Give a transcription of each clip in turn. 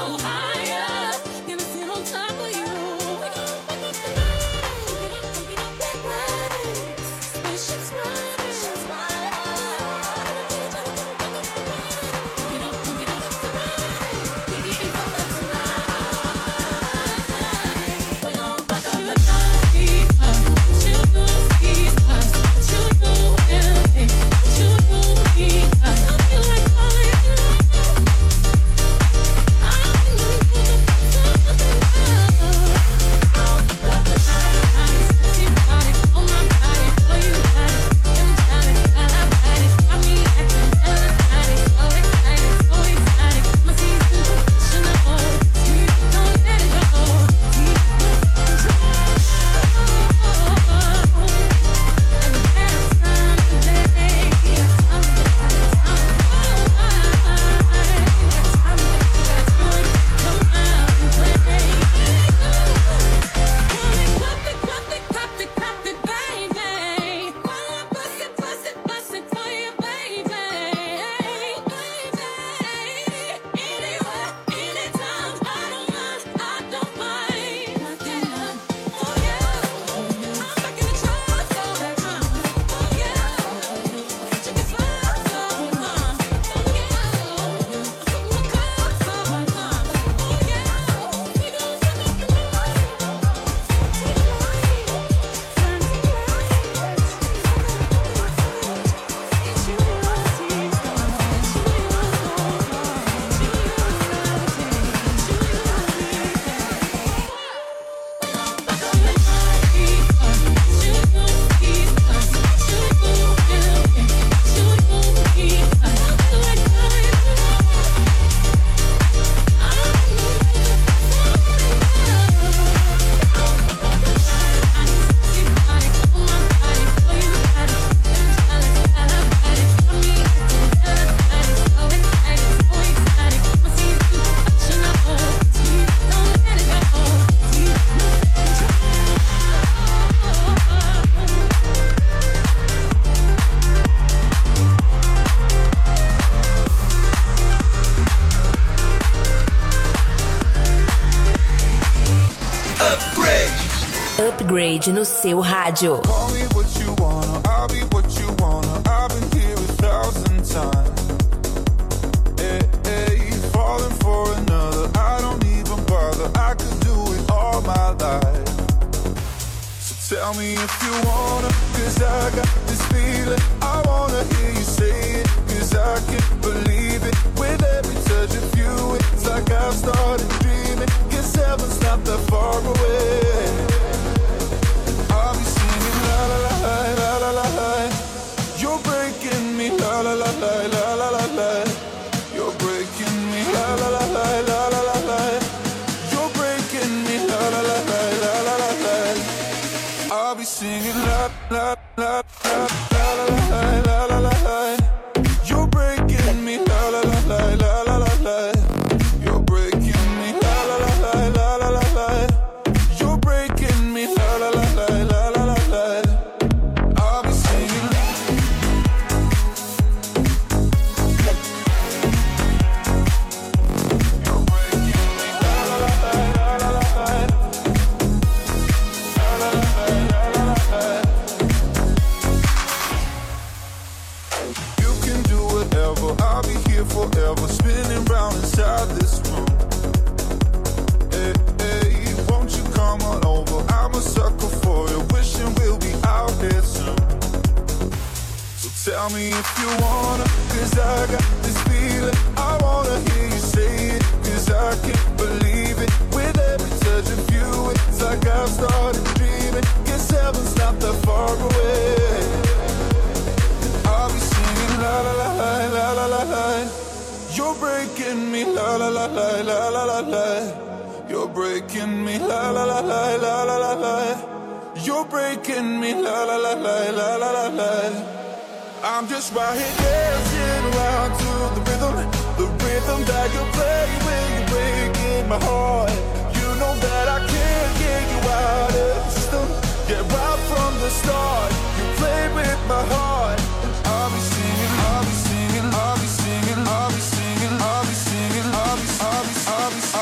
Upgrade no seu rádio. Call me what you wanna, I'll be what you wanna. I've been here 1,000 times. Hey, hey, falling for another, I don't even bother. I could do it all my life. So tell me if you wanna, 'cause I got this feeling. I wanna hear you say it, 'cause I can't believe it. With every touch of you, it's like I've started dreaming. 'Cause heaven's not that far away. I'll be singing la la la la la la la. You're breaking me la la la la la la la la. You're breaking me la la la la la la la la. You're breaking me la la la la la la la la. I'll be singing la la la la la la la la la la. You're breaking me la la la la la la la la. You're breaking me la la la la la la la la. You're breaking me la la la la la la la la. I'll be singing. You're breaking me la la la la la la la. La la la la la la la. You can do whatever, I'll be here forever, spinning round inside this room. Hey, hey, won't you come on over? I'm a sucker for you, wishing we'll be out here soon. So tell me if you wanna, 'cause I got this feeling. I wanna hear you say it, 'cause I can't believe it. With every touch of you, it's like I've started dreaming. 'Cause heaven's not that far away. I'll be singing la la la la la la la la. You're breaking me la la la la la la la la. You're breaking me la la la la la la la la. You're breaking me la la la la la la la la. I'm just right here dancing around to the rhythm that you play when you're breaking my heart. You know that I can't get you out of the system. Yeah, right from the start, you played with my heart. I'll be singing, I'll be singing, I'll be singing, I'll be singing, I'll be singing, I'll be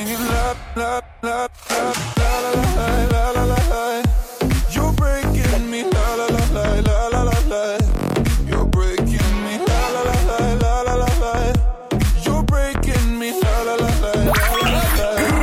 singing la la la la la la la la la. You're breaking me la la la la la la la la. You're breaking me la la la la la la la la. You're breaking me la la la la la la la.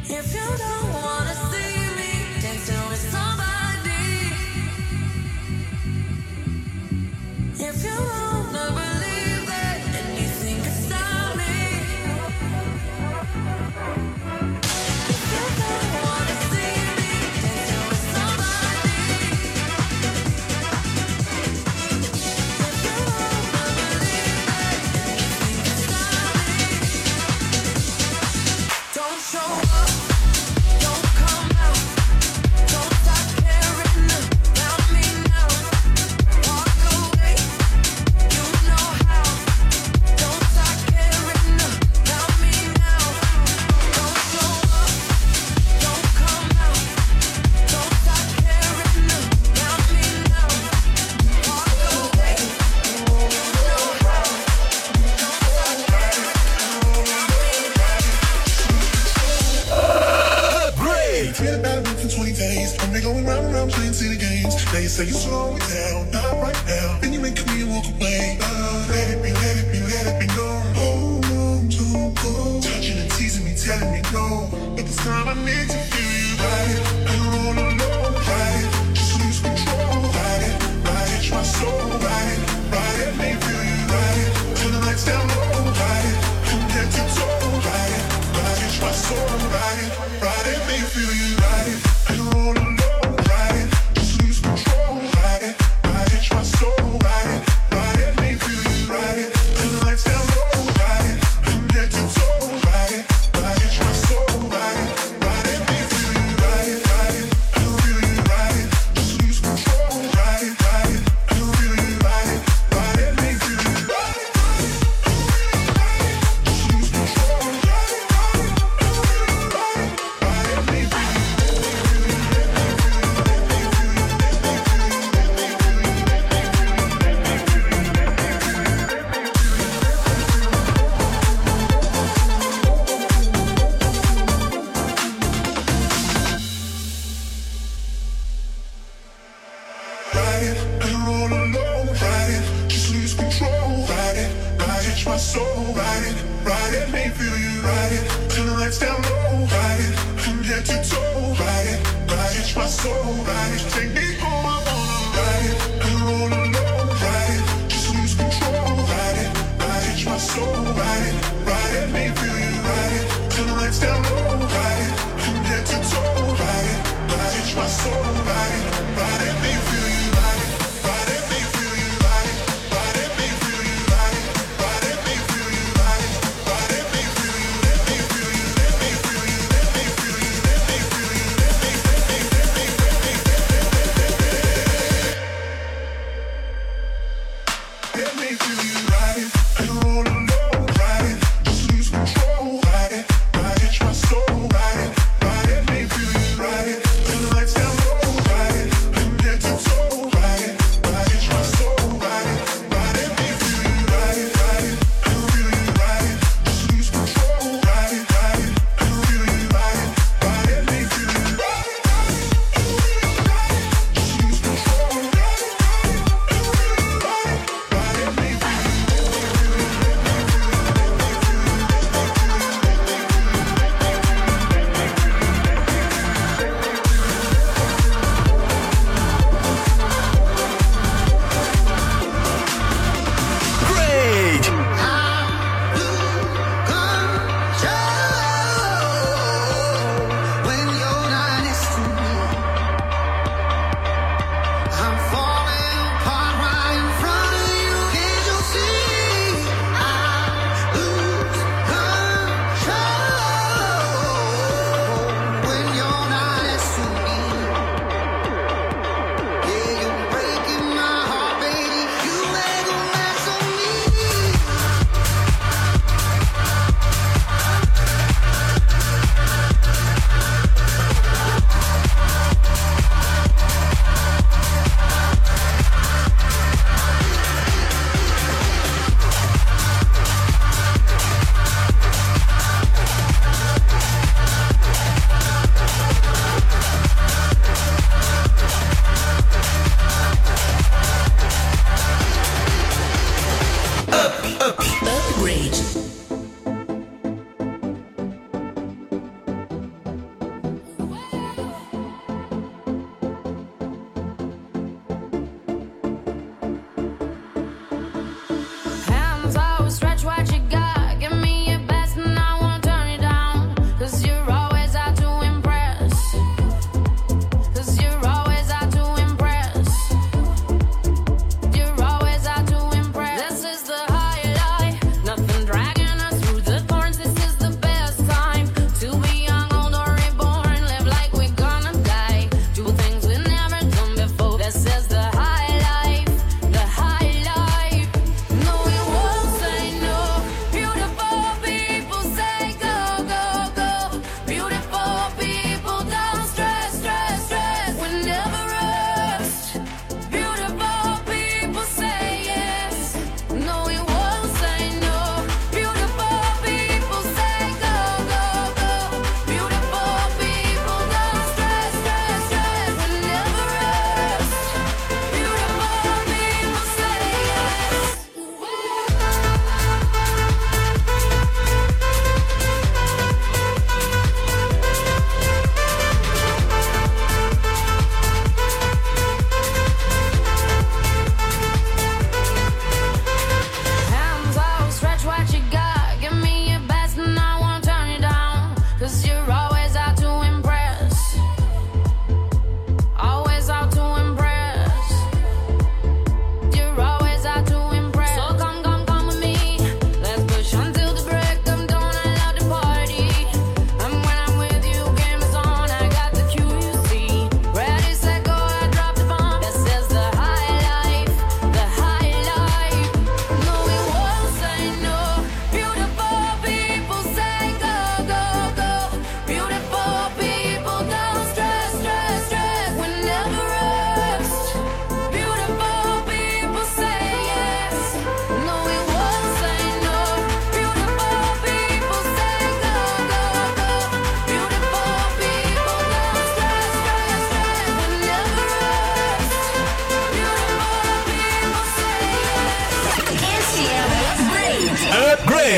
If you don't wanna see me dancing with somebody, if you wanna believe that anything can stop me, if you don't wanna see me dancing with somebody, if you wanna believe that anything can stop me, don't show up. Don't come out, don't stop caring about me now. Walk away, you know how. Don't stop caring about me now. Don't show up, don't come out, don't stop caring about me now. Walk away, you know how. Don't stop caring about me Upgrade. Forget about it for 20 days. I'm going round and round playing city games. Now you say you slow it down, not right now. Then you make me walk away. Let it be, let it be, let it be known. Hold on, don't go. Touching and teasing me, telling me no. But this time I need to feel you. Ride it, I don't all alone. Ride it, just lose control. Ride it, my soul. Ride it, make me feel you. Ride it, turn the lights down low. Ride it, from head to toe. Ride it, my soul. Ride it, make me feel you. Ride it, I don't all alone. Ride it, just lose control. Ride it, my soul. Ride it, make me feel you. Ride it, turn the lights down low. Ride it, from head to toe. Ride it, my soul. Ride it, make me feel you. Ride it, I don't feel you. Ride it, just lose control. Ride it, I don't feel you. Ride it, make me feel you. Ride it, just lose control. Ride it, make me feel you. Ride it, I don't all alone. Ride it, just lose control. Ride it, my soul. Ride it, make me feel you. Ride it, turn the lights down low. Ride it, from head to toe. Ride it, my soul. Ride it, take me home. I wanna ride it, I don't all alone. Ride it, just lose control. Ride it, my soul. Ride it, make me feel you. Ride it, turn the lights down low. Ride it, from head to toe. Ride it, my soul. Ride it, make me feel you. Ride it, make me feel you. Ride it, make me feel you. Ride it, make me feel you. Ride it, make me feel you. Let me feel you. Let me feel you. Let me feel you. Let me feel you. Let me feel you.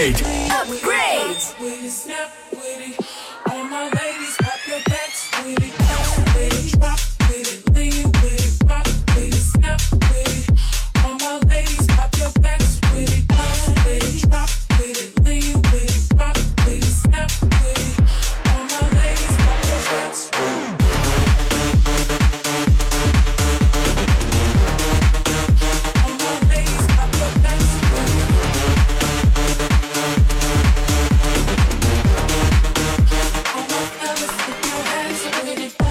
Upgrade. Upgrade. With it, snap with it. All my ladies, pop your backs with it. Bounce with it, drop with it, lean with it, rock with it, snap with it. All my ladies, pop your backs with it. Bounce with it, drop with it, lean with it, rock with it, snap with it. All my ladies, pop your backs with it. All my ladies, pop your backs with it. All my fellas, put your hands with it.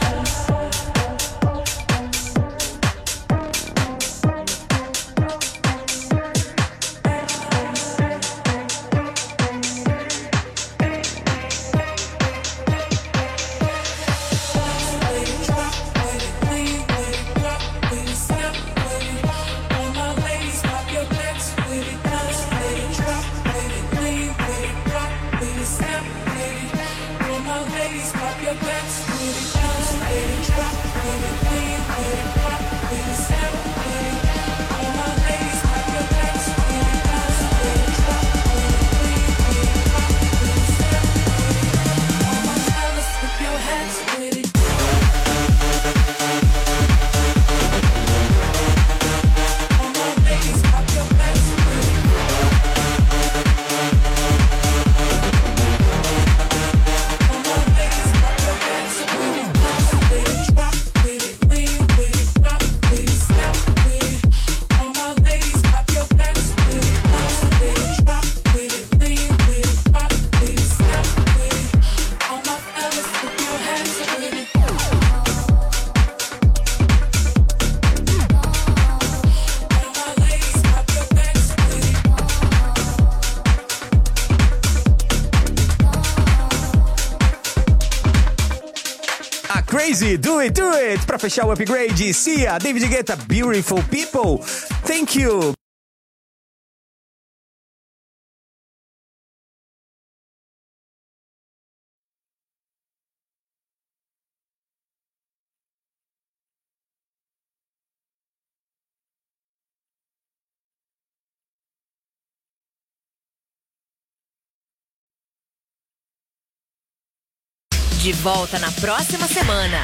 Crazy, do it, pra fechar o Upgrade, Sia, David Guetta, Beautiful People, thank you. De volta na próxima semana.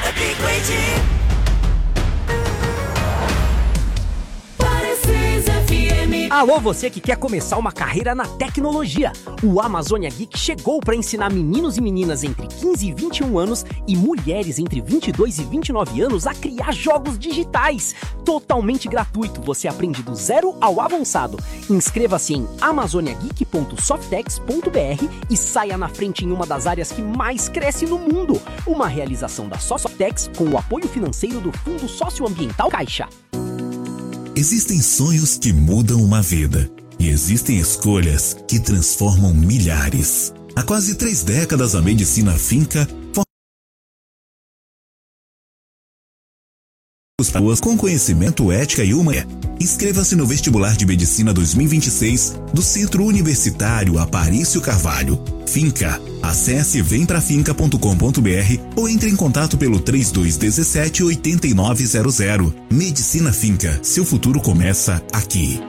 Alô, você que quer começar uma carreira na tecnologia. O Amazônia Geek chegou para ensinar meninos e meninas entre 15 e 21 anos e mulheres entre 22 e 29 anos a criar jogos digitais. Totalmente gratuito, você aprende do zero ao avançado. Inscreva-se em amazoniageek.softex.br e saia na frente em uma das áreas que mais cresce no mundo. Uma realização da Softex com o apoio financeiro do Fundo Socioambiental Caixa. Existem sonhos que mudam uma vida e existem escolhas que transformam milhares. Há quase 3 décadas, a Medicina Finca forma pessoas com conhecimento, ética e humanidade. Inscreva-se no vestibular de Medicina 2026 do Centro Universitário Aparício Carvalho. Finca. Acesse vemprafinca.com.br ou entre em contato pelo 3217-8900. Medicina Finca. Seu futuro começa aqui.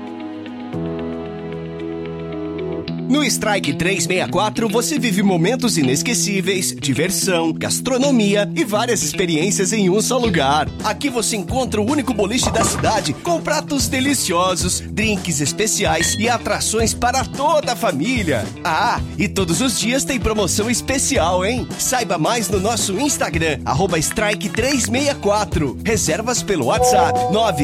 No Strike 364 você vive momentos inesquecíveis, diversão, gastronomia e várias experiências em um só lugar. Aqui você encontra o único boliche da cidade com pratos deliciosos, drinks especiais e atrações para toda a família. Ah, e todos os dias tem promoção especial, hein? Saiba mais no nosso Instagram, @Strike364. Reservas pelo WhatsApp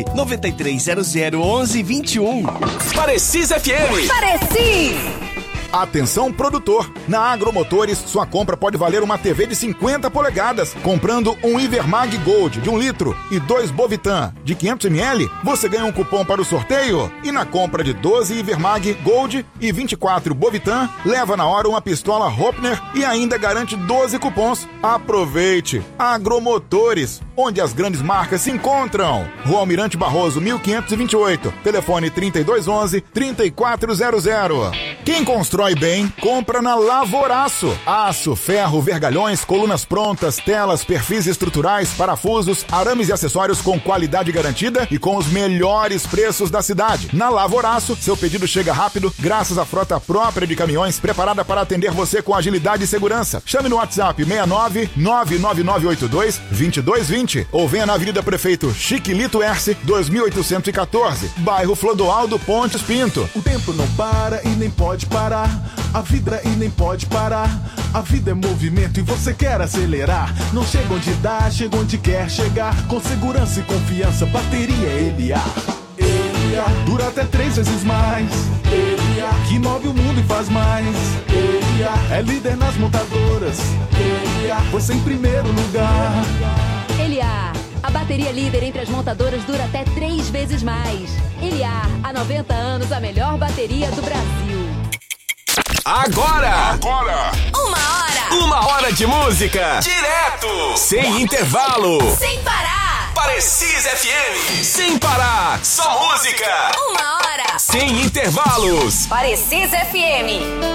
993001121. Parecis FM. Atenção, produtor! Na Agromotores, sua compra pode valer uma TV de 50 polegadas. Comprando um Ivermag Gold de 1 litro e 2 Bovitan de 500 ml, você ganha um cupom para o sorteio. E na compra de 12 Ivermag Gold e 24 Bovitan, leva na hora uma pistola Hopner e ainda garante 12 cupons. Aproveite! Agromotores, onde as grandes marcas se encontram. Rua Almirante Barroso, 1528. Telefone 3211-3400. Quem constrói bem, compra na Lavoraço. Aço, ferro, vergalhões, colunas prontas, telas, perfis estruturais, parafusos, arames e acessórios com qualidade garantida e com os melhores preços da cidade. Na Lavoraço, seu pedido chega rápido graças à frota própria de caminhões preparada para atender você com agilidade e segurança. Chame no WhatsApp 69 99982 2220 ou venha na Avenida Prefeito Chiquilito Erce, 2814, bairro Flodoaldo Pontes Pinto. O tempo não para e nem pode parar. A vida e nem pode parar. A vida é movimento e você quer acelerar. Não chega onde dá, chega onde quer chegar. Com segurança e confiança, bateria LA. LA dura até 3 vezes mais. LA que move o mundo e faz mais. LA é líder nas montadoras. LA você em primeiro lugar. LA, a bateria líder entre as montadoras dura até 3 vezes mais. LA, há 90 anos, a melhor bateria do Brasil. Agora! Uma hora de música! Direto! Sem intervalo! sem parar. Parecis FM! Sem parar! Só música! 1 hora. Sem intervalos! Parecis FM.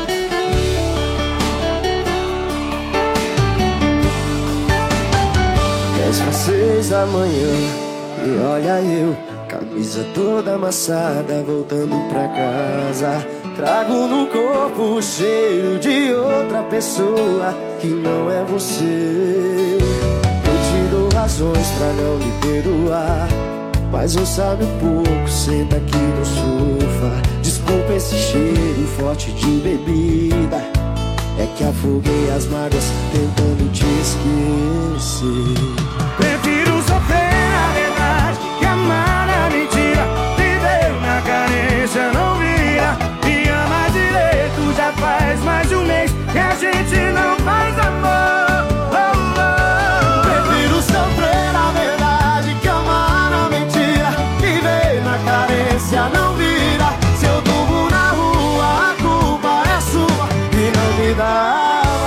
Às 6 da manhã e olha eu, camisa toda amassada, voltando pra casa. Trago no corpo o cheiro de outra pessoa que não é você. Eu te dou razões pra não me perdoar, mas não sabe um pouco, senta aqui no sofá. Desculpa esse cheiro forte de bebida, é que afoguei as mágoas tentando te esquecer. Prefiro sofrer a verdade que amar a mentira. Viver na carência não vira. Me ama direito, já faz mais de um mês que a gente não faz amor. Prefiro sofrer a verdade que amar a mentira. Viver na carência não vira. Se eu durmo na rua, a culpa é sua e não me dá.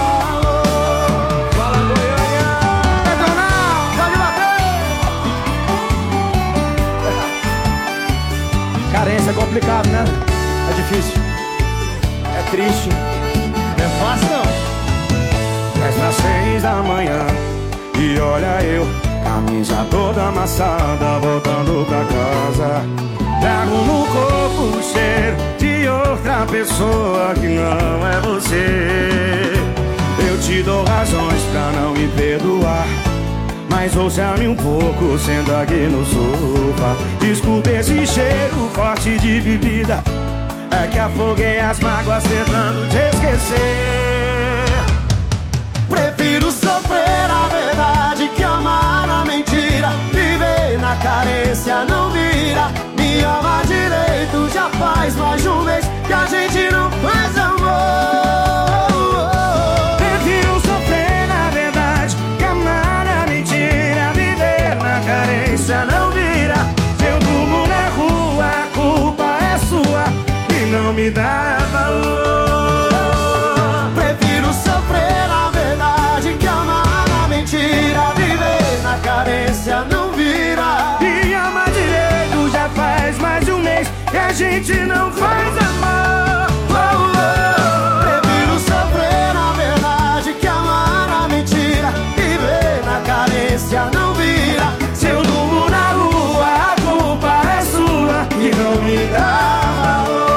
Carência é complicado, né? É difícil. É triste. Não é fácil, não. Mas nas 6 da manhã e olha eu, camisa toda amassada, voltando pra casa. Trago no corpo o cheiro de outra pessoa que não é você. Eu te dou razões pra não me perdoar, mas ouça-me um pouco, senta aqui no sofá. Desculpa esse cheiro forte de bebida, é que afoguei as mágoas tentando te esquecer. Prefiro sofrer a verdade que amar a mentira. Viver na carência não vira. Me ama direito, já faz mais de um mês que a gente não faz amor. Prefiro sofrer na verdade que amar a mentira. Viver na carência não vira. Se eu durmo na rua, a culpa é sua e não me dá valor. Prefiro sofrer a verdade que amar a mentira. Viver na carência não vira. E amar direito já faz mais de um mês que a gente não faz amor. Prefiro sofrer a verdade que amar a mentira. Viver na carência não vira. Se eu durmo na rua, a culpa é sua e não me dá valor.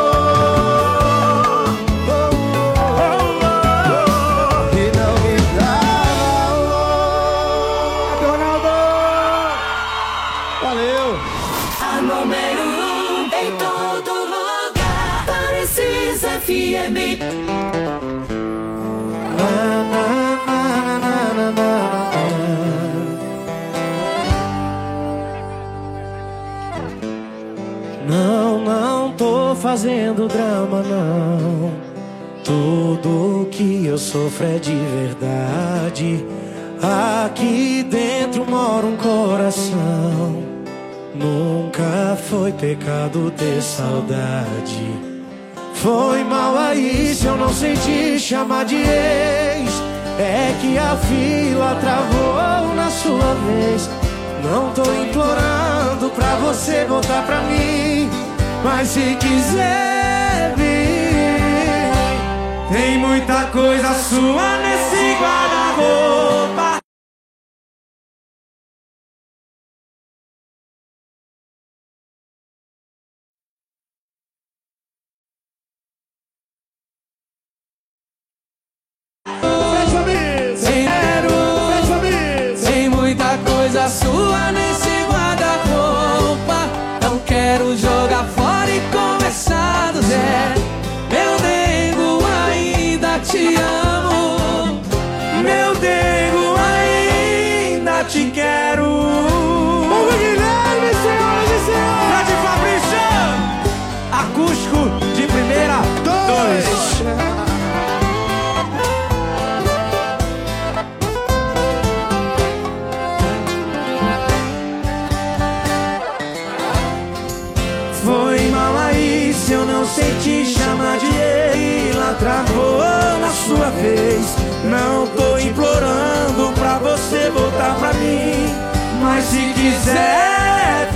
E não me dá valor. Valeu. A número 1 em todo lugar. Parecis FM. Não tô fazendo drama, não. Tudo que eu sofro é de verdade. Aqui dentro mora um coração. Nunca foi pecado ter saudade. Foi mal aí se eu não senti chamar de ex. É que a fila travou na sua vez. Não tô implorando pra você voltar pra mim, mas se quiser vir, Tem muita coisa sua nesse guarda-roupa. Tem muita coisa sua nesse guarda-roupa. Não quero jogar fora e começar do zero. Meu nego, ainda te amo. Meu nego, ainda te quero. Vamos, Guilherme, senhoras e senhores. Grande Fabrício. Acústico de primeira. 2. Foi mal aí se eu não sei te chamar de ele. Lá travou na sua vez. Não tô implorando pra você voltar pra mim, mas se quiser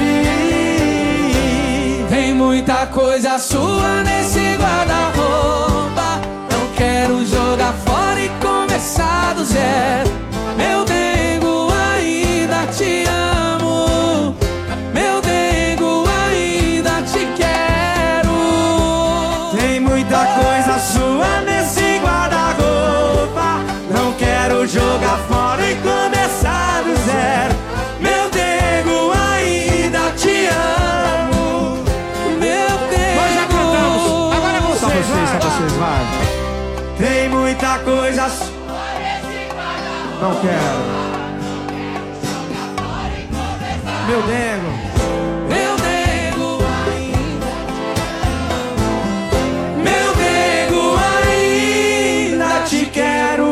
vir. Tem muita coisa sua nesse guarda-roupa. Não quero jogar fora e começar do zero. Meu nego, ainda te amo. Meu nego, ainda te quero. Tem muita coisa sua nesse guarda-roupa. Não quero jogar fora e começar do zero. Meu nego, ainda te amo. Meu nego. Nós já cantamos. Agora é vocês, só vocês, vai. Tem muita coisa sua nesse guarda-roupa. Não quero. Meu nego. Meu nego ainda. Meu nego, ainda te quero.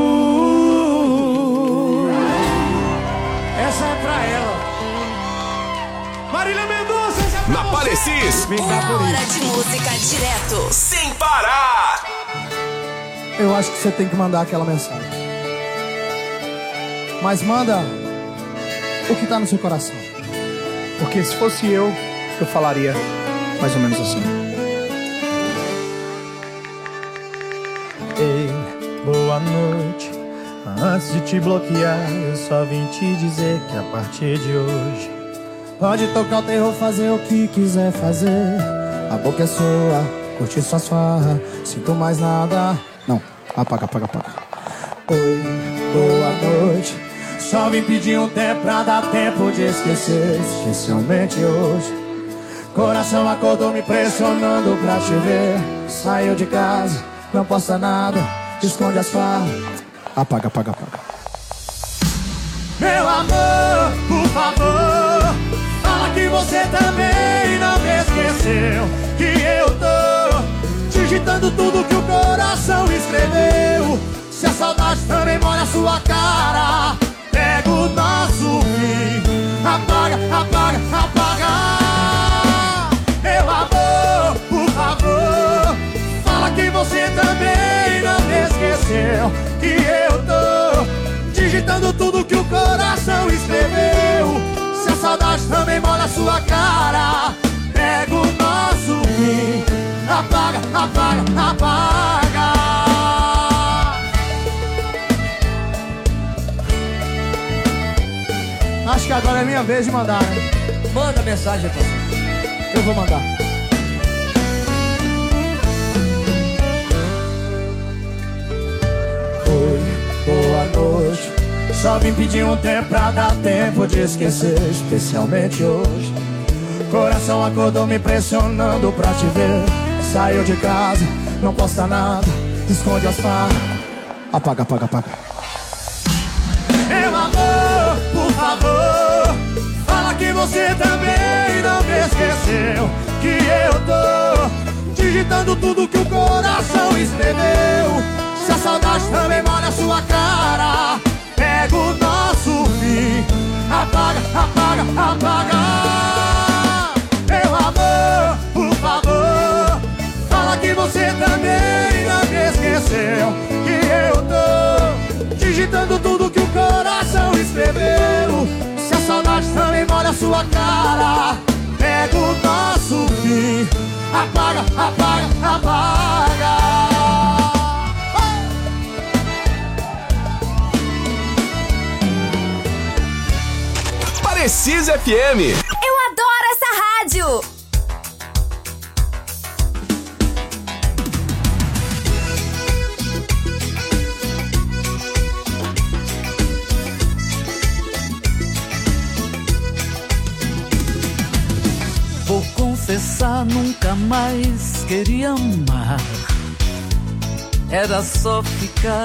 Essa é pra ela. Marília Mendonça, essa é pra Na você. Parecis. Uma hora de música direto. Sem parar. Eu acho que você tem que mandar aquela mensagem. Mas manda o que tá no seu coração. Porque se fosse eu falaria mais ou menos assim. Ei, boa noite. Antes de te bloquear, eu só vim te dizer que a partir de hoje pode tocar o terror, fazer o que quiser fazer. A boca é sua, curte suas farras. Sinto mais nada. Não, apaga. Oi, boa noite. Só vim pedir um tempo pra dar tempo de esquecer. Especialmente hoje. Coração acordou me pressionando pra te ver. Saiu de casa, não posta nada. Esconde as farras. Apaga. Meu amor, por favor, fala que você também não me esqueceu. Que eu tô digitando tudo que o coração escreveu. Se a saudade também molha a sua cara, pega o nosso fim. Apaga. Meu amor, por favor, fala que você também não me esqueceu. Que eu tô digitando tudo que o coração escreveu. Se a saudade também molha a sua cara, pega o nosso fim. Apaga. Acho que agora é minha vez de mandar, né? Manda mensagem, pessoal. Eu vou mandar. Oi, boa noite. Só vim pedir um tempo pra dar tempo de esquecer. Especialmente hoje. Coração acordou me pressionando pra te ver. Saiu de casa, não posta nada. Esconde as farras. Apaga. Meu amor, por favor, fala que você também não me esqueceu. Que eu tô digitando tudo que o coração escreveu. Se a saudade também molha a sua cara, pega o nosso fim. Apaga. Meu amor, por favor, fala que você também não me esqueceu. Que eu tô digitando tudo que o coração escreveu. Se a saudade também molha a sua cara, pega o nosso fim. Apaga. Precisa FM. Eu adoro essa rádio. Vou confessar, nunca mais queria amar. Era só ficar.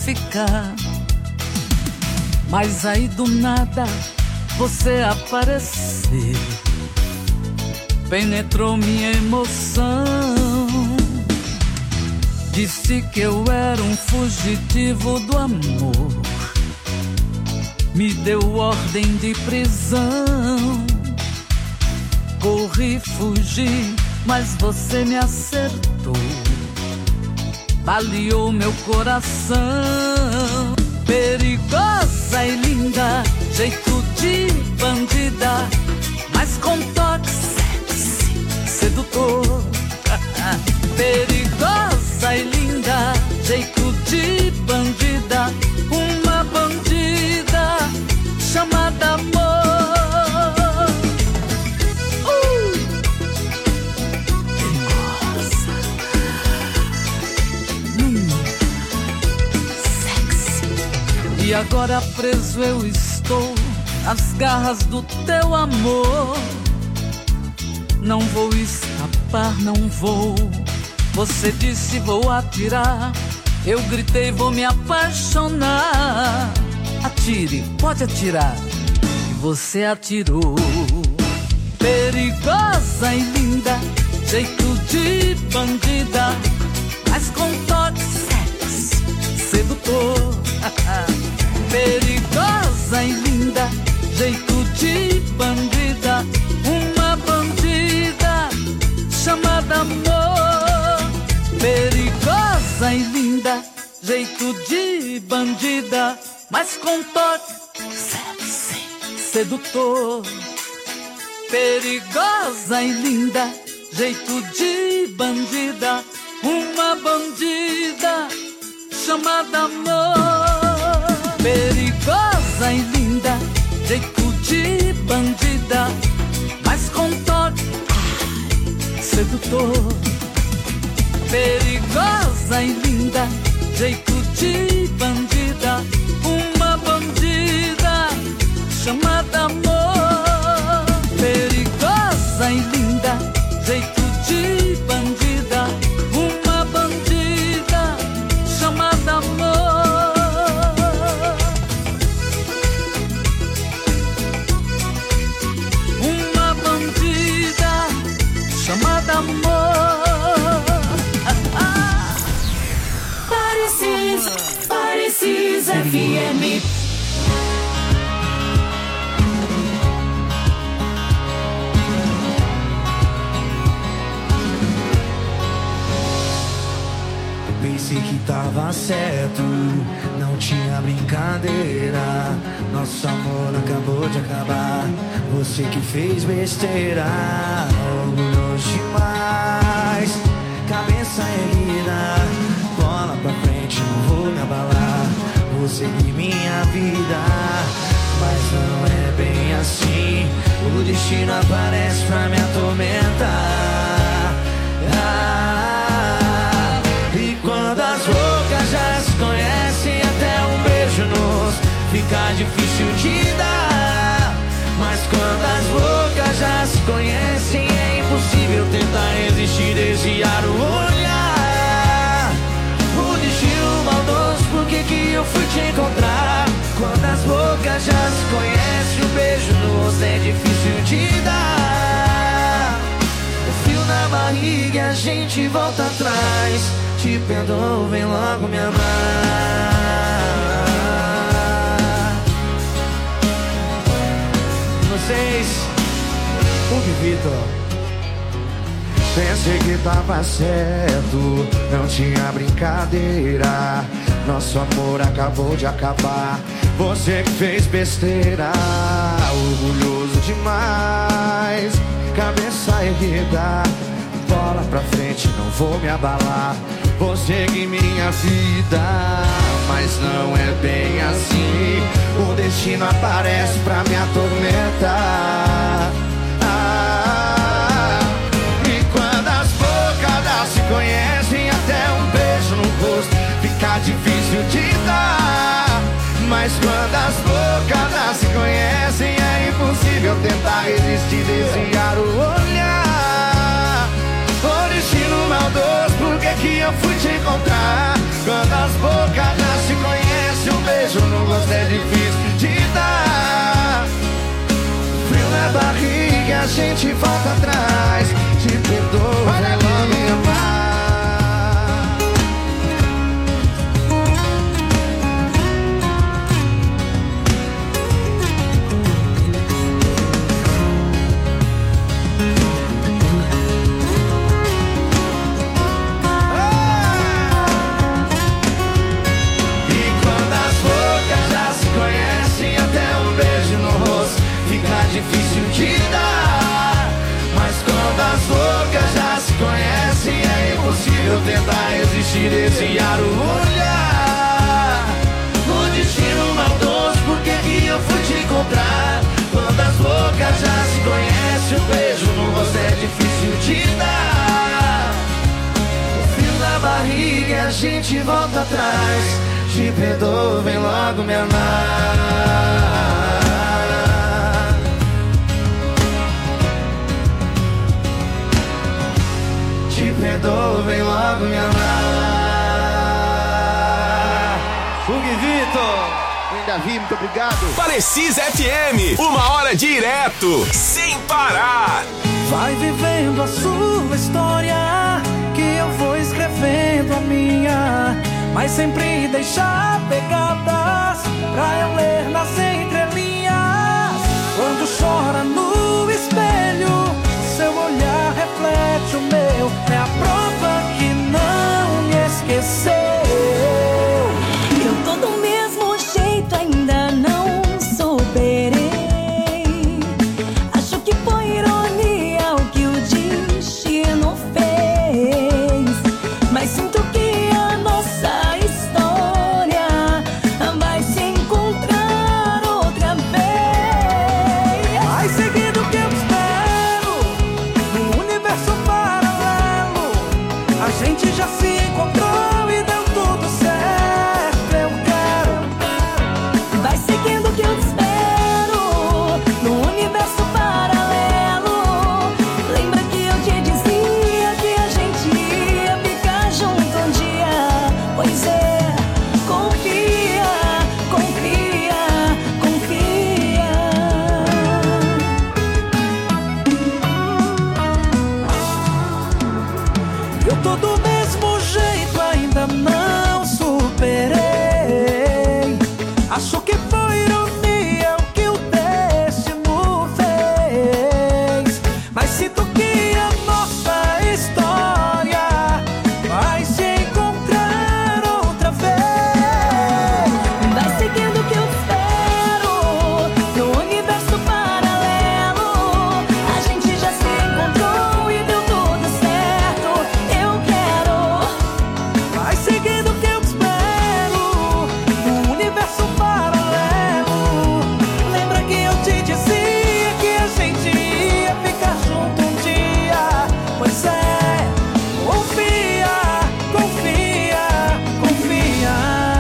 Mas aí do nada você apareceu, penetrou minha emoção. Disse que eu era um fugitivo do amor, me deu ordem de prisão. Corri, fugi, mas você me acertou, baleou meu coração. Perigosa e linda, jeito de bandida, mas com toque sexy, sedutor. Perigosa e linda, jeito de bandida, uma bandida chamada amor. E agora preso eu estou nas garras do teu amor. Não vou escapar, não vou. Você disse vou atirar, eu gritei vou me apaixonar. Atire, pode atirar. E você atirou. Perigosa e linda, jeito de bandida, mas com toque sexy, sedutor. Perigosa e linda, jeito de bandida, uma bandida chamada amor. Perigosa e linda, jeito de bandida, mas com toque sexy, sedutor. Perigosa e linda, jeito de bandida, uma bandida chamada amor. Perigosa e linda, jeito de bandida, mas com toque sedutor. Perigosa e linda, jeito de bandida, uma bandida chamada amor. Perigosa e linda, jeito de bandida, uma bandida chamada amor. Chamada amor. Parecis FM. Pensei que tava certo, não tinha brincadeira. Nosso amor acabou de acabar, você que fez besteira. Orgulhoso demais, cabeça erguida, bola pra frente, não vou me abalar. Vou seguir minha vida, mas não é bem assim. O destino aparece pra me atormentar. E quando as bocas já se conhecem, até um beijo nos fica difícil de dar. Mas quando as bocas já se conhecem, é impossível tentar resistir, desviar o olhar. O destino maldoso, por que eu fui te encontrar? Quando as bocas já se conhecem, o beijo no rosto é difícil de dar. O frio na barriga e a gente volta atrás. Te perdoo, vem logo me amar. Vocês, Hugo Vitor. Pensei que tava certo, não tinha brincadeira. Nosso amor acabou de acabar, você que fez besteira. Orgulhoso demais, cabeça erguida, bola pra frente, não vou me abalar. Vou seguir minha vida, mas não é bem assim. O destino aparece pra me atormentar. E quando as bocas se conhecem, até um beijo no rosto fica difícil de dar. Mas quando as bocas se conhecem, é impossível tentar resistir, desviar o olhar. O destino maldoso, por que eu fui te encontrar? Quando as bocas se conhecem, um beijo no rosto é difícil de dar. Frio na barriga, a gente volta atrás. Te perdoa, ela me amar. Difícil de dar, mas quando as bocas já se conhecem, é impossível tentar resistir, desviar o olhar. O destino maldoso, por que eu fui te encontrar? Quando as bocas já se conhecem, um beijo no rosto é difícil de dar. O frio na barriga, a gente volta atrás. Te perdoa, vem logo me amar. Te perdoa, vem logo me amar. Hugo Vitor, vem Davi, muito obrigado. Precisa FM, 1 hora direto, sem parar. Vai vivendo a sua história, que eu vou escrevendo a minha. Mas sempre deixar pegadas pra eu ler nas entrelinhas. Quando chora no espelho, seu olhar reflete o meu. É a prova que não me esqueceu. Eu tô do mesmo jeito, ainda não superei. Acho que foi ironia o que o destino fez. Mas sinto que a nossa história vai se encontrar outra vez. Vai seguindo o que eu espero, no universo paralelo. A gente já se encontrou e deu tudo certo. Eu quero. Vai seguindo o que eu espero, no universo paralelo. Lembra que eu te dizia que a gente ia ficar junto um dia? Pois é, confia, confia, confia. Eu tô do mesmo jeito, ainda não superei. Acho que foi ironia o que o destino fez. Mas sinto que a nossa história vai se encontrar outra vez. Vai seguindo o que eu espero, no universo paralelo. A gente já se encontrou e deu tudo certo. Eu quero. Vai seguindo o que eu espero, no universo paralelo. Lembra que eu te dizia que a gente ia ficar junto um dia? Pois é, confia, confia, confia.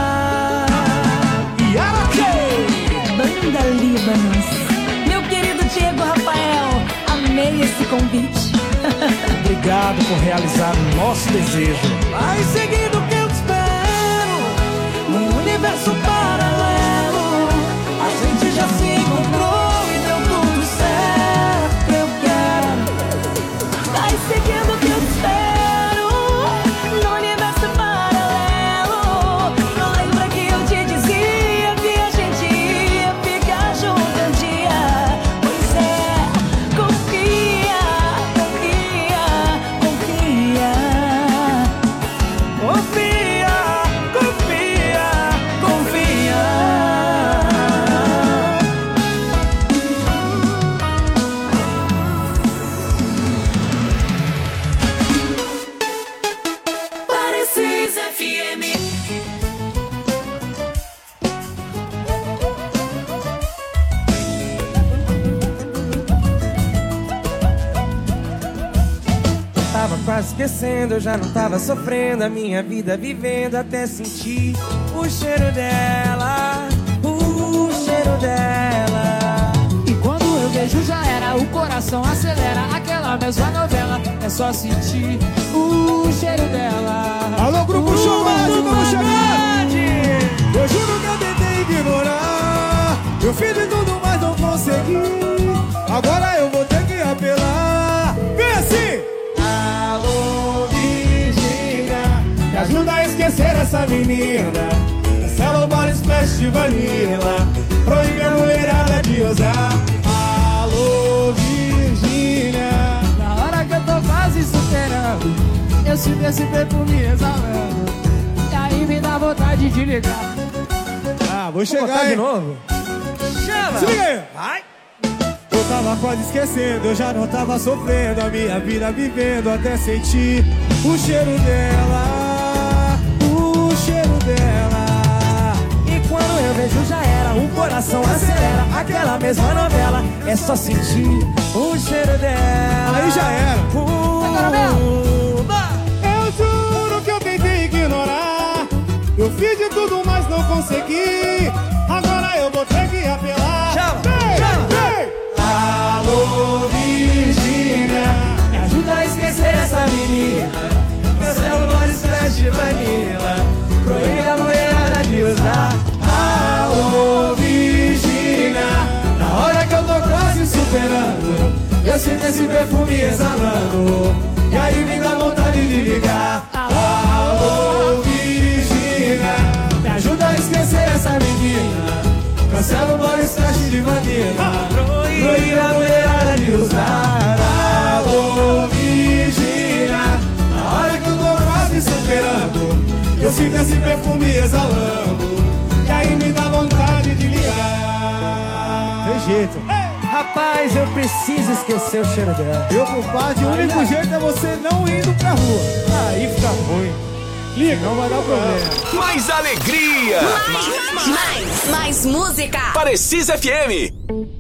E Banda Líbanos. Meu querido Diego Rafael, amei esse convite. obrigado por realizar o nosso desejo. Vai seguindo o que eu espero, no universo paralelo. A gente já se encontrou e deu tudo certo. Eu quero. Vai seguindo o que eu espero, no universo paralelo. Lembra que eu te dizia que a gente ia ficar junto um dia? Pois é, confia, confia, confia. Confia, confia, confia. quase esquecendo, eu já não tava sofrendo a minha vida vivendo até sentir o cheiro dela, o cheiro dela. E quando eu vejo já era, o coração acelera, aquela mesma novela, é só sentir o cheiro dela. Alô, Grupo Showmate, vamos chegar! Eu juro que eu tentei ignorar, eu fiz de tudo, mas não consegui. Agora eu vou ter que apelar. Vem assim! Alô, Virgínia, me ajuda a esquecer essa menina. Essa body splash de vanilla, proíbe a mulherada de usar. Alô, Virgínia, Na hora que eu tô quase superando, eu sinto esse perfume exalando, e aí me dá vontade de ligar. vou chegar de novo. Chama! Se liga aí! Vai! Eu tava quase esquecendo, eu já não tava sofrendo a minha vida vivendo até sentir o cheiro dela, o cheiro dela. E quando eu vejo já era, o coração acelera, aquela mesma novela, é só sentir o cheiro dela. Aí já era. Eu juro que eu tentei ignorar, eu fiz de tudo, mas não consegui. Agora eu vou ter que apelar. Chama! Vem! Alô, Virgínia, me ajuda a esquecer essa menina. Meu celular splash de vanilla, proíbe a mulherada de usar. Alô, Virgínia, na hora que eu tô quase superando, eu sinto esse perfume exalando, e aí me dá vontade de ligar. Alô, Virgínia, me ajuda a esquecer essa menina. Cancela o body splash de vanilla, proíbe a mulherada de usar. Alô, Virgínia, na hora que eu tô quase superando, eu sinto esse perfume exalando, e aí me dá vontade de ligar. Tem jeito. Rapaz, eu preciso esquecer o cheiro dela. Meu compadre, o único jeito é você não indo pra rua. Aí fica ruim. Liga, não vai dar problema. Mais alegria! Mais música! Parecis FM!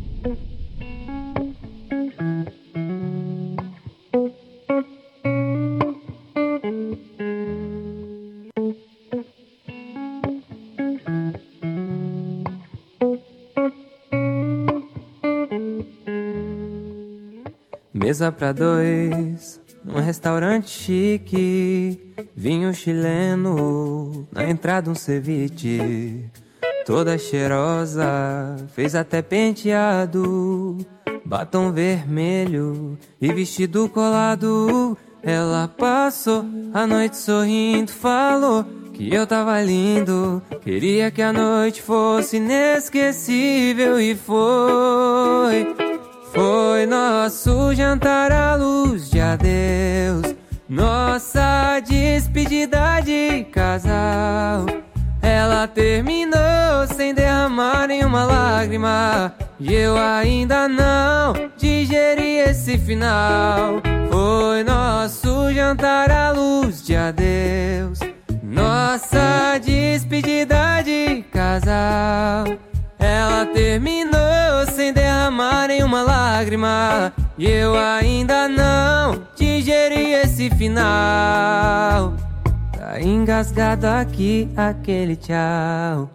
Mesa pra dois, num restaurante chique, vinho chileno, na entrada um ceviche. Toda cheirosa, fez até penteado, batom vermelho e vestido colado. Ela passou a noite sorrindo, falou que eu tava lindo, queria que a noite fosse inesquecível e foi. Foi nosso jantar à luz de adeus, nossa despedida de casal. Ela terminou sem derramar nenhuma lágrima, e eu ainda não digeri esse final. Foi nosso jantar à luz de adeus, nossa despedida de casal. Ela terminou sem derramar nenhuma lágrima, e eu ainda não digeri esse final. Tá engasgado aqui aquele tchau.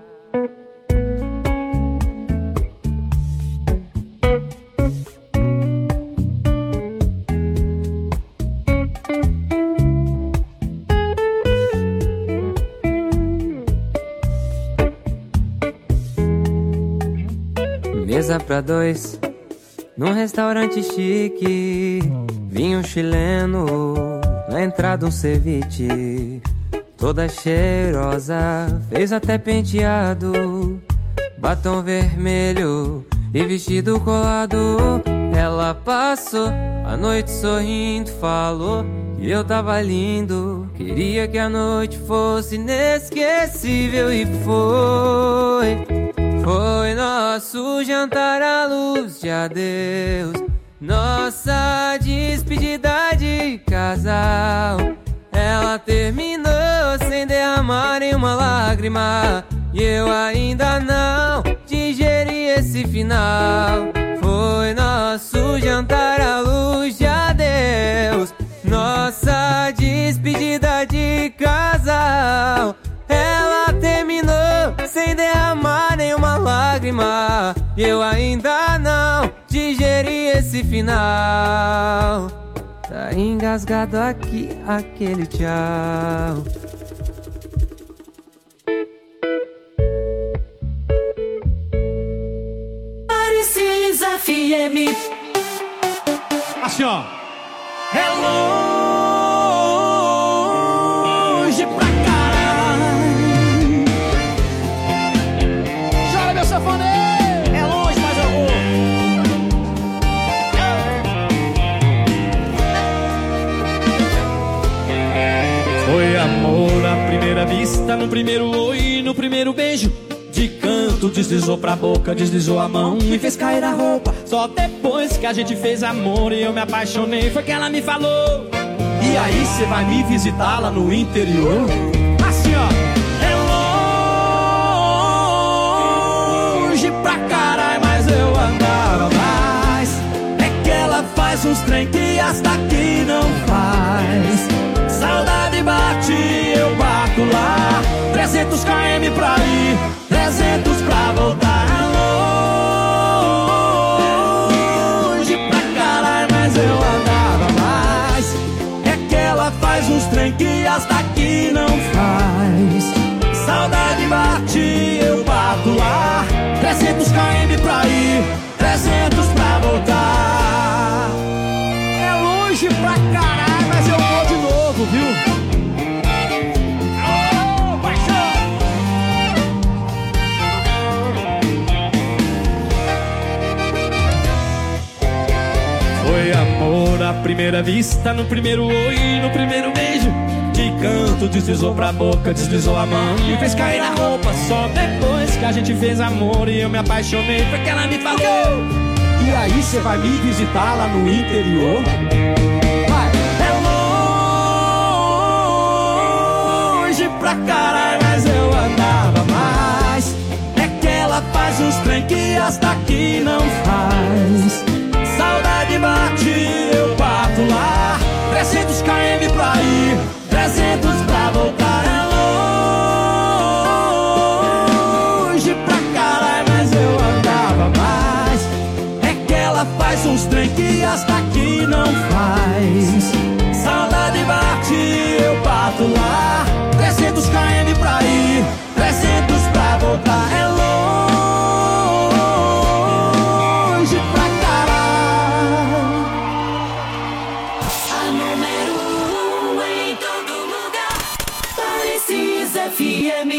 Mesa pra dois, num restaurante chique, vinho chileno, na entrada um ceviche. Toda cheirosa, fez até penteado, batom vermelho e vestido colado. Ela passou a noite sorrindo, falou que eu tava lindo, queria que a noite fosse inesquecível e foi. Foi nosso jantar à luz de adeus, nossa despedida de casal. Ela terminou sem derramar nenhuma lágrima, e eu ainda não digeri esse final. Foi nosso jantar à luz de adeus, nossa casal. Ela terminou sem derramar nenhuma lágrima. E eu ainda não digeri esse final. Tá engasgado aqui, aquele tchau. Precisa FM. Assim, ó. É longe pra caralho. Chora, meu safoneiro. É longe, mas eu vou. Foi amor à primeira vista, no primeiro oi, no primeiro beijo. De canto deslizou pra boca, deslizou a mão e fez cair a roupa. Só depois que a gente fez amor e eu me apaixonei foi que ela me falou: e aí cê vai me visitar lá no interior? Assim, ó. É longe pra caralho, mas eu andava mais. É que ela faz uns trem que hasta aqui não faz. Saudade bate, eu bato lá. 300 km pra ir, 300 pra voltar. Longe pra caralho, mas eu andava mais. É que ela faz uns trem que hasta aqui não faz. Saudade bate, eu bato lá. 300 km pra ir, 300 pra voltar. É longe pra caralho, mas eu vou de novo, viu? Foi amor à primeira vista, no primeiro oi, no primeiro beijo. De canto deslizou pra boca, deslizou a mão e fez cair a roupa. Só depois que a gente fez amor e eu me apaixonei foi que ela me falou: e aí cê vai me visitar lá no interior? É longe pra caralho, mas eu andava mais. É que ela faz uns trem que hasta aqui não faz. Saudade bate, eu bato lá. 300 km pra ir, 300 pra voltar. É longe pra caralho, mas eu andava mais. É que ela faz uns trem que hasta aqui não faz. Saudade bate, eu bato lá. 300 km pra ir, 300 pra voltar. É longe pra caralho. A número 1 em todo lugar. Parecis FM.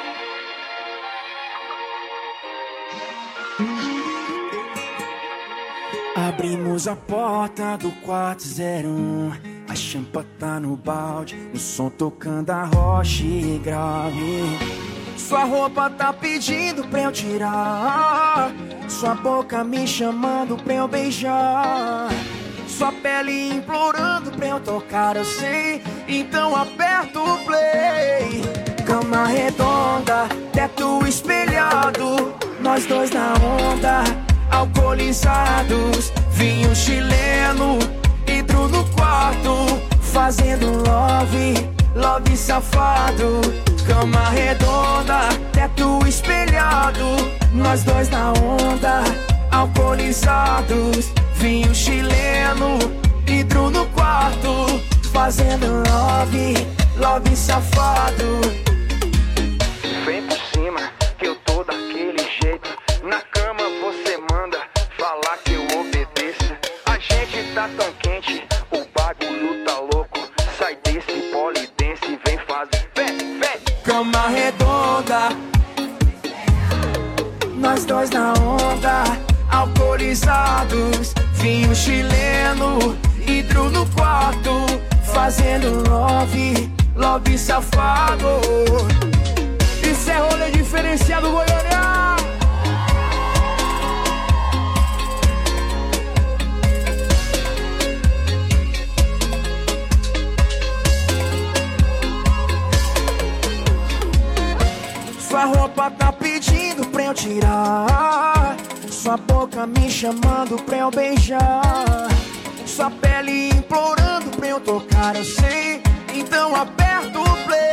Abrimos a porta do quarto 01. A champa tá no balde, o som tocando a rocha e grave. Sua roupa tá pedindo pra eu tirar, sua boca me chamando pra eu beijar, sua pele implorando pra eu tocar, eu sei. Então aperta o play. Cama redonda, teto espelhado, nós dois na onda, alcoolizados, vinho chileno, hidro no quarto, fazendo love, love safado. Cama redonda, teto espelhado, nós dois na onda, alcoolizados, vinho chileno, hidro no quarto, fazendo love, love safado. Vem por cima, que eu tô daquele jeito. Na cama você manda falar que eu obedeço. A gente tá tão quente, o bagulho tá louco. Sai desse polidense e vem fazer. Vem, vem. Cama redonda, nós dois na onda, alcoolizados, vinho chileno, hidro no quarto, fazendo love, love safado. Isso é rolê diferenciado, Goiânia. Sua roupa tá pedindo pra eu tirar, sua boca me chamando pra eu beijar, sua pele implorando pra eu tocar, eu sei. Então aperta o play.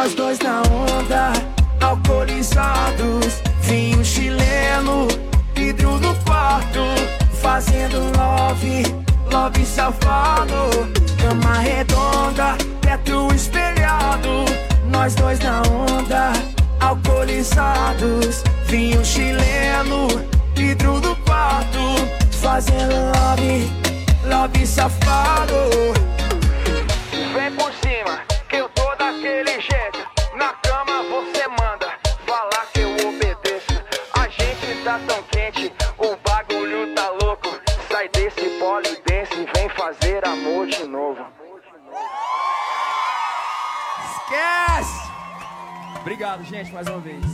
Nós dois na onda, alcoolizados, vinho chileno, vidro no quarto, fazendo love safado. Cama redonda, teto espelhado, nós dois na onda, alcoolizados, vinho chileno, vidro no quarto, fazendo love safado. Vem por cima, que eu tô daquele jeito. Na cama você manda falar que eu obedeço. A gente tá tão quente, o bagulho tá louco. Sai desse polidense e vem fazer amor de novo. Esquece! Obrigado, gente, mais uma vez.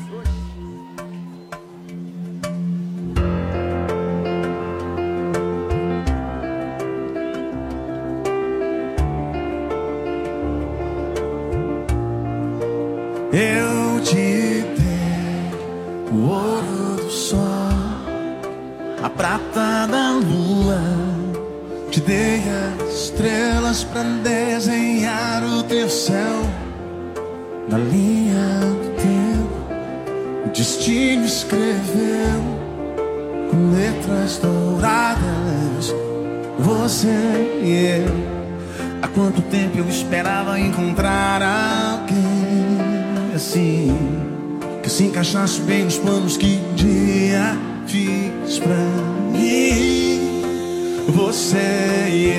Eu te dei o ouro do sol, a prata da lua, te dei as estrelas pra desenhar o teu céu. Na linha do tempo, o destino escreveu com letras douradas você e eu. Há quanto tempo eu esperava encontrar alguém assim, que se encaixasse bem nos planos que um dia fiz pra mim. Você e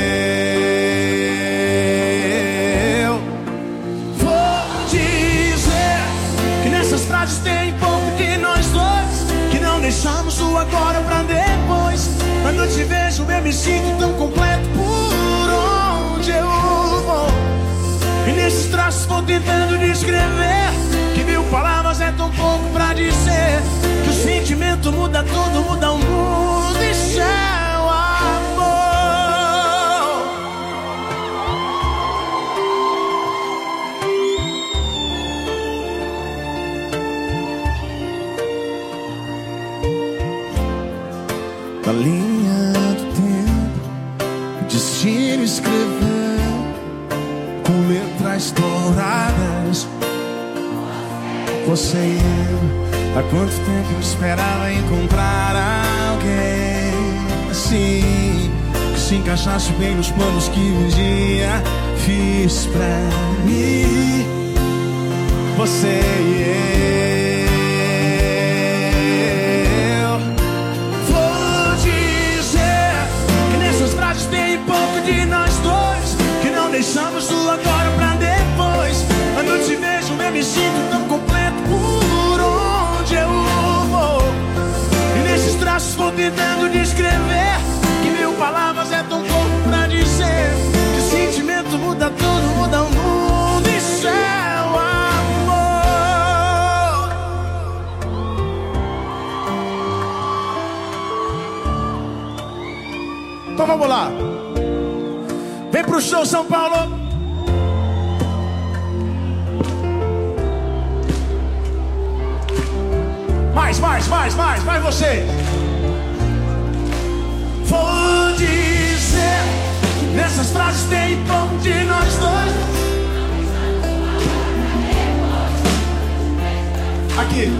eu. Vou dizer que nessas frases tem pouco de nós dois, que não deixamos o agora pra depois. Quando eu te vejo eu me sinto tão completo por onde eu vou. E nesses traços vou tentando descrever que 1000 palavras é tão pouco pra dizer que o sentimento muda tudo, muda o mundo. Isso é o amor. Na linha do tempo, o destino escreveu com letras douradas você e eu. Há quanto tempo eu esperava encontrar alguém assim, que se encaixasse bem nos planos que um dia fiz pra mim. Você e eu. Vou dizer que nessas frases tem pouco de nós dois, que não deixamos o agora pra depois. Quando eu te vejo eu me sinto tão completo por onde eu vou. E nesses traços vou tentando descrever que 1000 palavras é tão pouco pra dizer que o sentimento muda tudo, muda o mundo. Isso é o amor. Então vamos lá. Vem pro show, São Paulo. Mais vocês. Vou dizer, nessas frases tem pouco de nós dois. Aqui.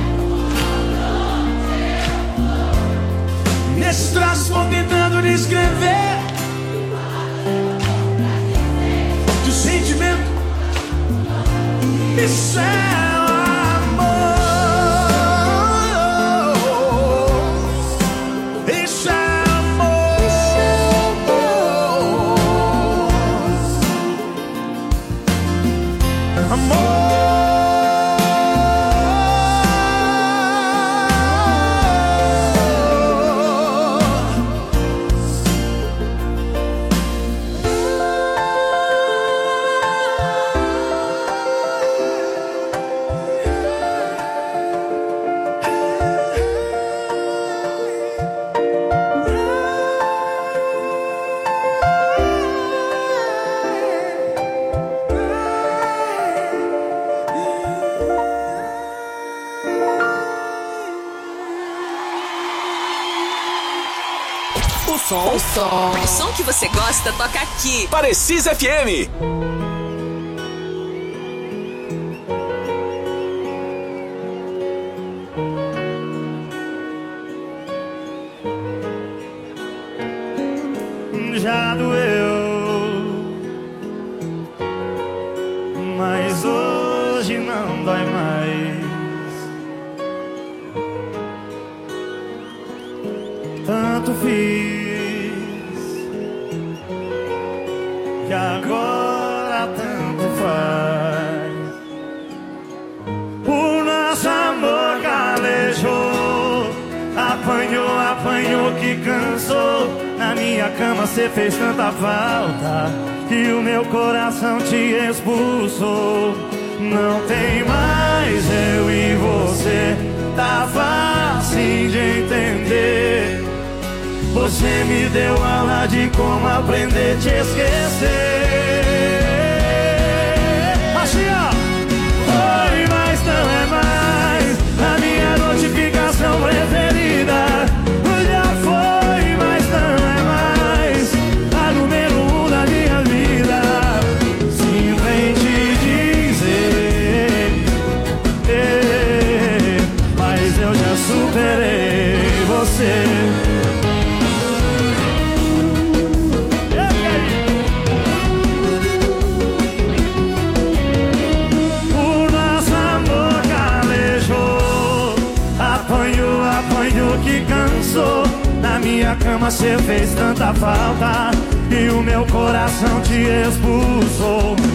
Nesses traços vou tentando descrever que o sentimento, isso é O som que você gosta toca aqui. Parecisa FM. mas hoje não dói mais. Tanto fiz que agora tanto faz. O nosso amor calejou, apanhou que cansou. Na minha cama cê fez tanta falta que o meu coração te expulsou. Não tem mais eu e você, tá fácil de entender. Você me deu aula de como aprender a te esquecer. Assim ó. Foi, mas não é mais a minha notificação preferida. Já foi, mas não é mais a número 1 da minha vida. Simplesmente dizer, mas eu já superei você. Que cansou. Na minha cama cê fez tanta falta e o meu coração te expulsou.